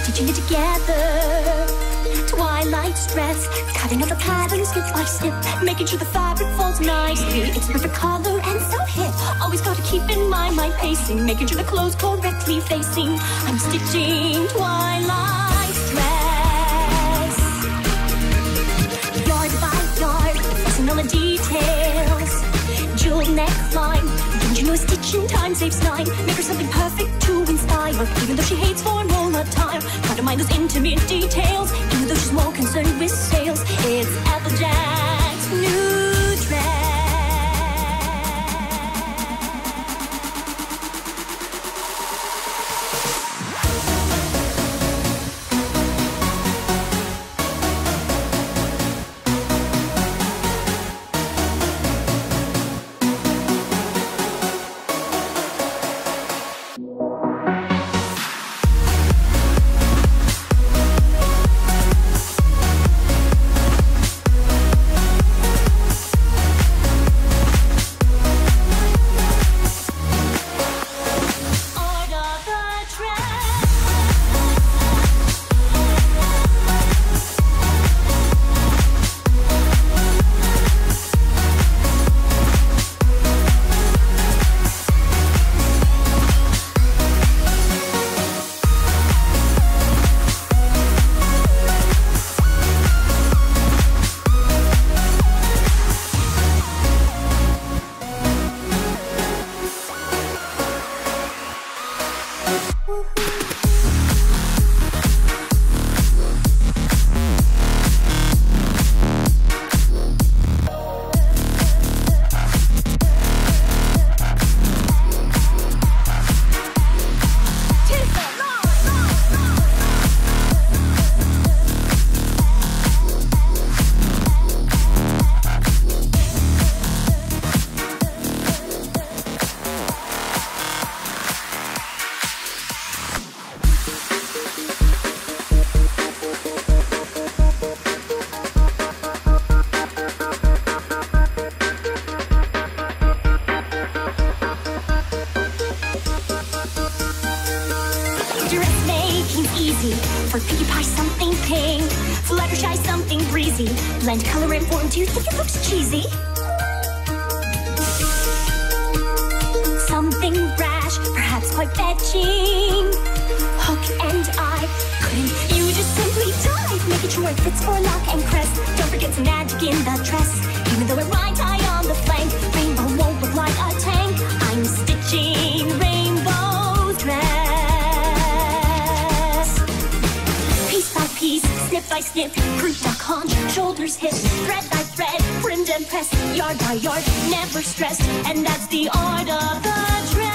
stitching it together. Twilight's dress, cutting out the patterns snip by snip, making sure the fabric folds nicely. It's a perfect color and so hip. Always gotta keep in mind my pacing, making sure the clothes correctly facing. I'm stitching Twilight's dress. Yard by yard, focusing on the details. Jewel neckline, don't you know a stitch in time saves 9? Make her something perfect to inspire, even though she hates formal attire. Gotta mind those intimate details, even though she's more concerned with sales. It's Applejack's new dress. For Pinkie Pie, something pink. Fluttershy, something breezy. Blend color and form. Do you think it looks cheesy? Something brash, perhaps quite fetching. Hook and eye. Couldn't you just simply dive? Making sure it fits for lock and crest. Don't forget some magic in the dress. Even though it might tie on the flank, rainbow won't look like a tank. I'm stitching Rainbow's dress. Piece, snip by snip, group duck haunch, shoulders hip, thread by thread, trimmed and pressed, yard by yard, never stressed, and that's the art of the dress.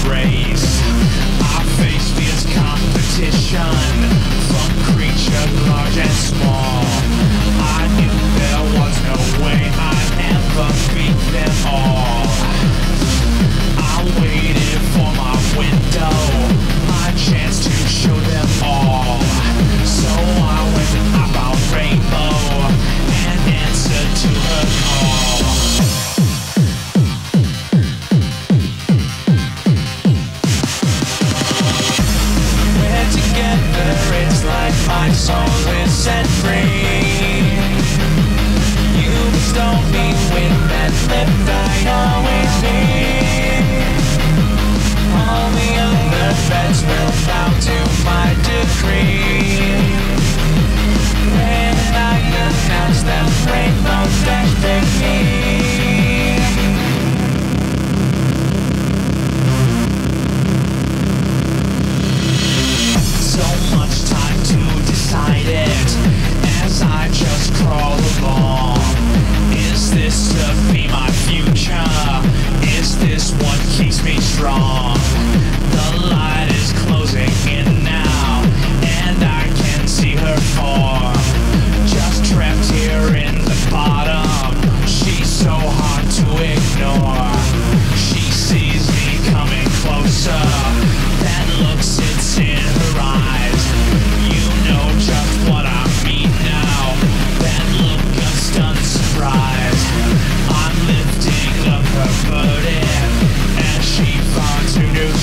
race. I face fierce competition from creatures large and small. I knew there was no way I'd ever beat them all. I waited for my window, my chance to show them all. So I went about Rainbow and answered to her call. We're together, it's like my soul is set free. You bestow me with that lift I always need. All the other beds will bow to my decree. When I announce that Rainbow destiny. So much time to decide it as I just crawl along. Is this to be my future? Is this what keeps me strong? The light is closing in now, and I can see her form. Just trapped here in the bottom, she's so hard to ignore. She sees me coming closer, that look sits in her eyes. You know just what I mean now, that look of stunned surprise. I'm lifting up her burden as she finds her new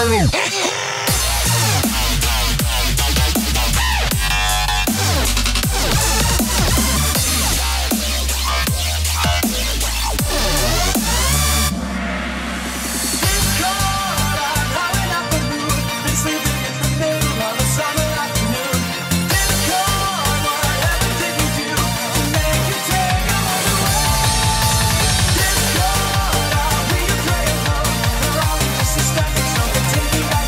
Taking back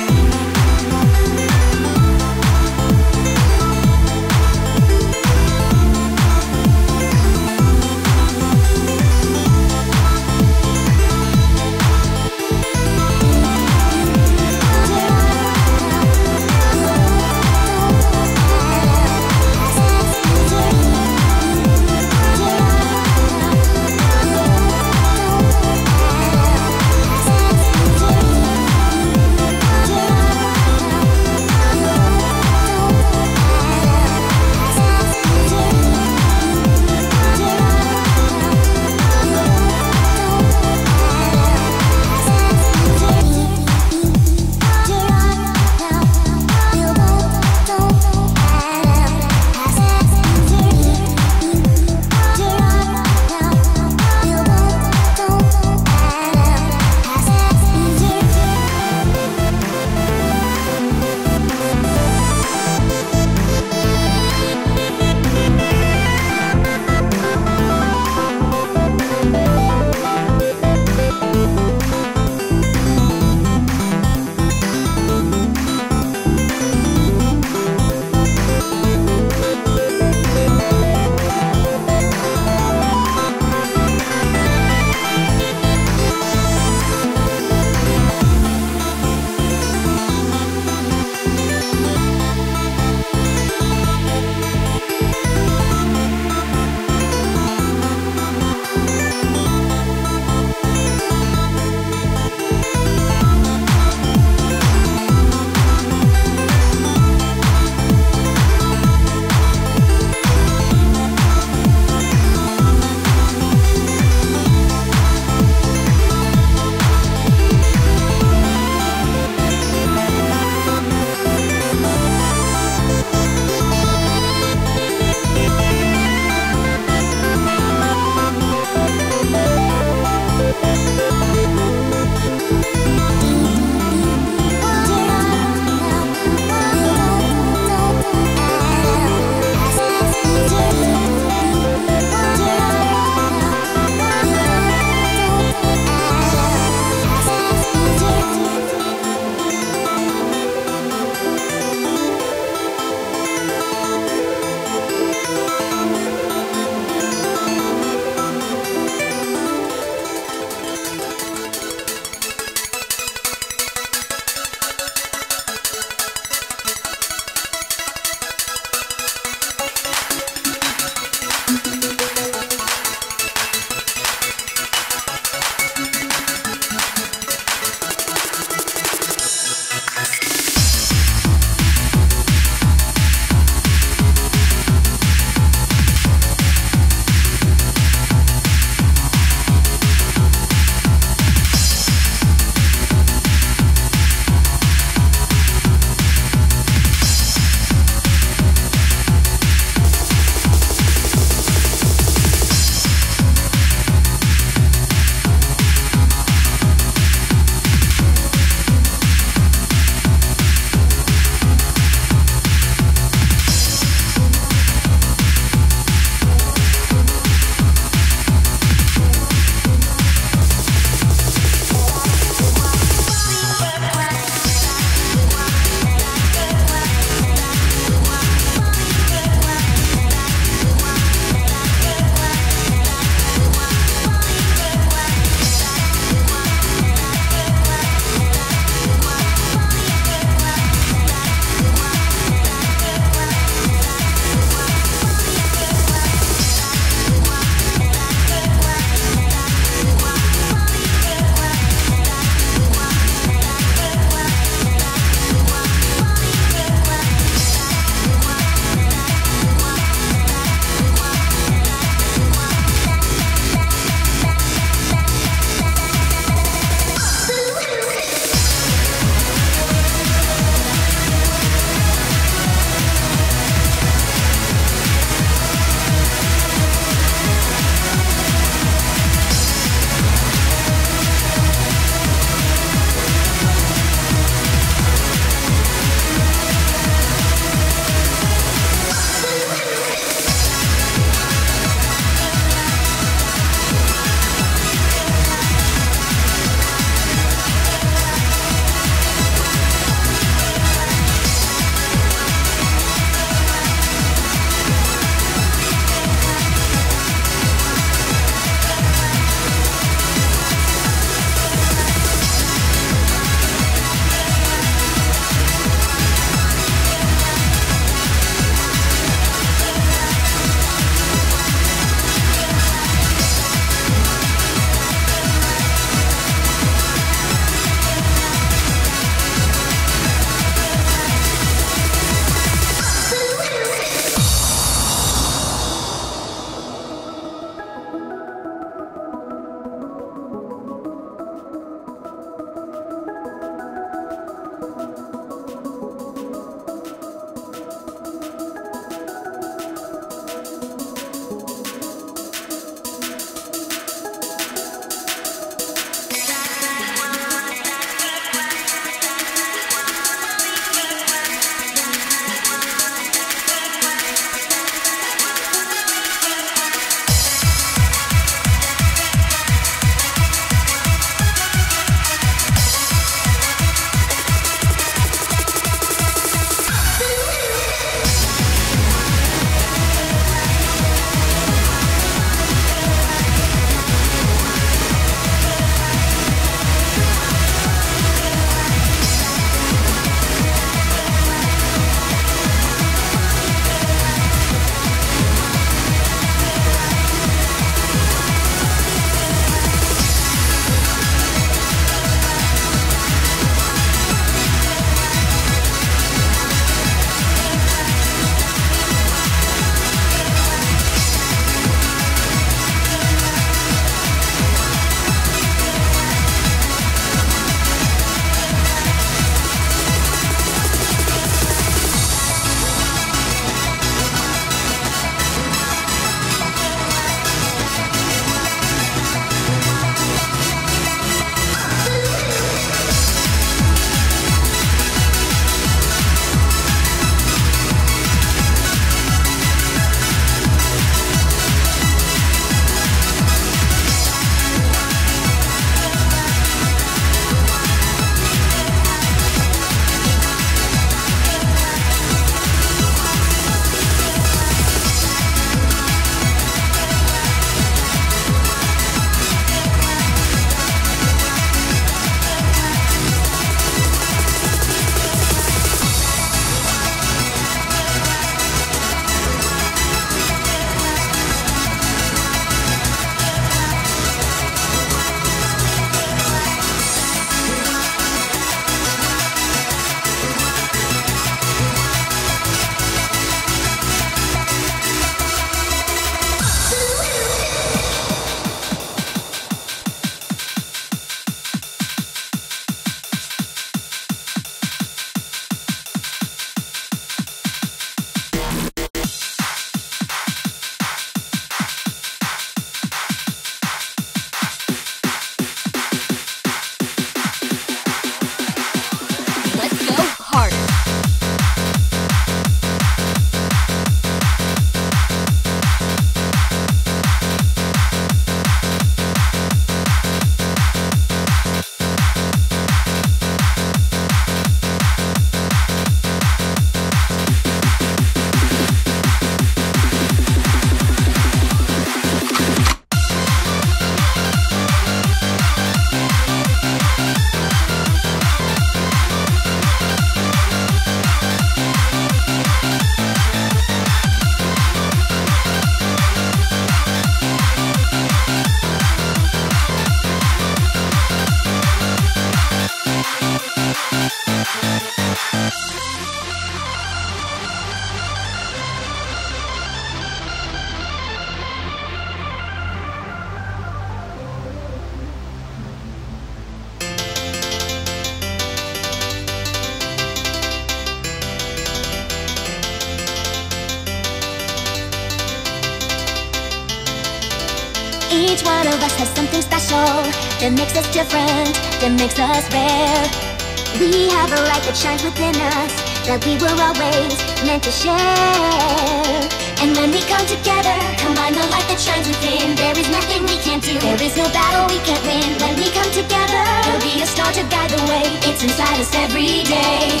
Each one of us has something special that makes us different, that makes us rare. We have a light that shines within us that we were always meant to share. And when we come together, combine the light that shines within, there is nothing we can't do, there is no battle we can't win. When we come together, there'll be a star to guide the way. It's inside us every day.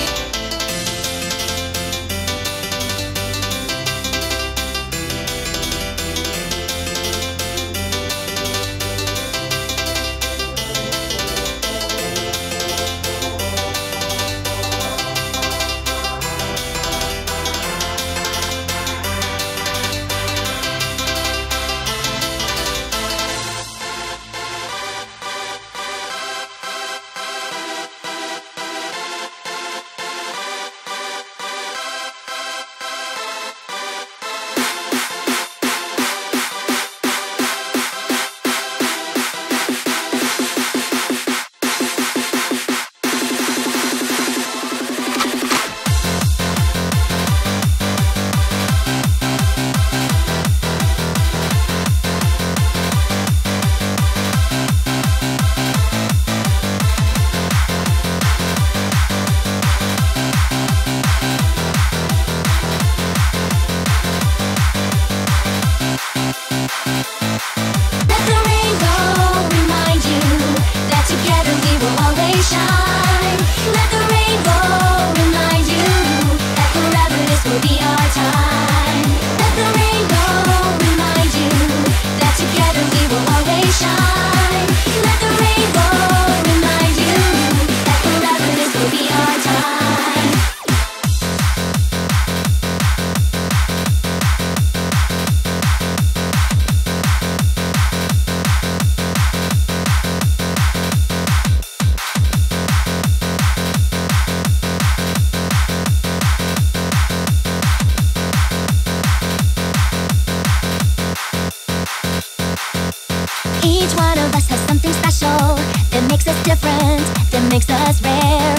Each one of us has something special that makes us different, that makes us rare.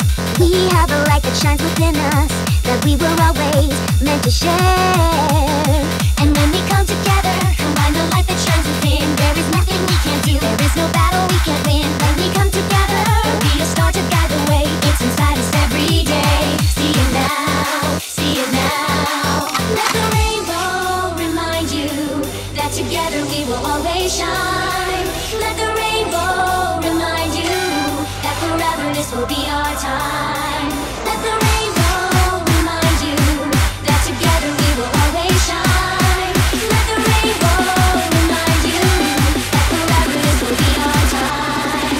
We have a light that shines within us that we were always meant to share. And when we come together, combine the light that shines within, there is nothing we can't do, there is no battle we can't win. When we come together, there'll be a star to guide the way. It's inside us every day. See it now, see it now. Let the rainbow remind you that together we will always shine. Let the rainbow remind you that forever this will be our time. Let the rainbow remind you that together we will always shine. Let the rainbow remind you that forever this will be our time.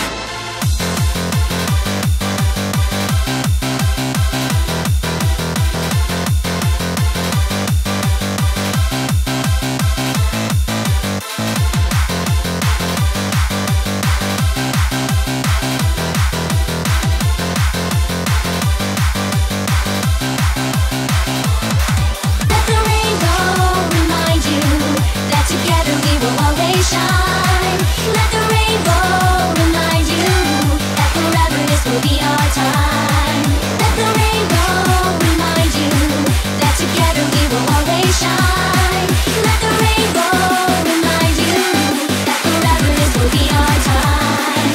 Let the rainbow remind you that together we will always shine. Let the rainbow remind you that forever this will be our time. Let the rainbow remind you that together we will always shine. Let the rainbow remind you that forever this will be our time.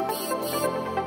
Beep, beep.